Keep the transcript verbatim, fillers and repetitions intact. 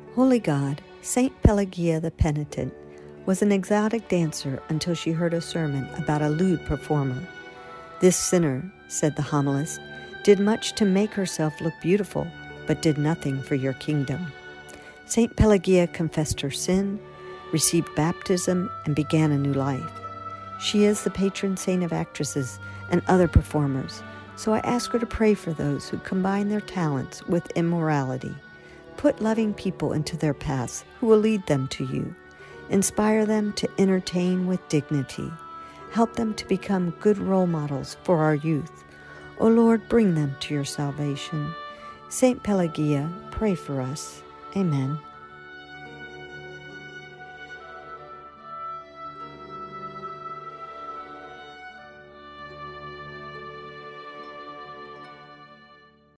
Holy God, Saint Pelagia the Penitent was an exotic dancer until she heard a sermon about a lewd performer. This sinner, said the homilist, did much to make herself look beautiful, but did nothing for your kingdom. Saint Pelagia confessed her sin, received baptism, and began a new life. She is the patron saint of actresses and other performers, so I ask her to pray for those who combine their talents with immorality. Put loving people into their paths who will lead them to you. Inspire them to entertain with dignity. Help them to become good role models for our youth. O Lord, bring them to your salvation. Saint Pelagia, pray for us. Amen.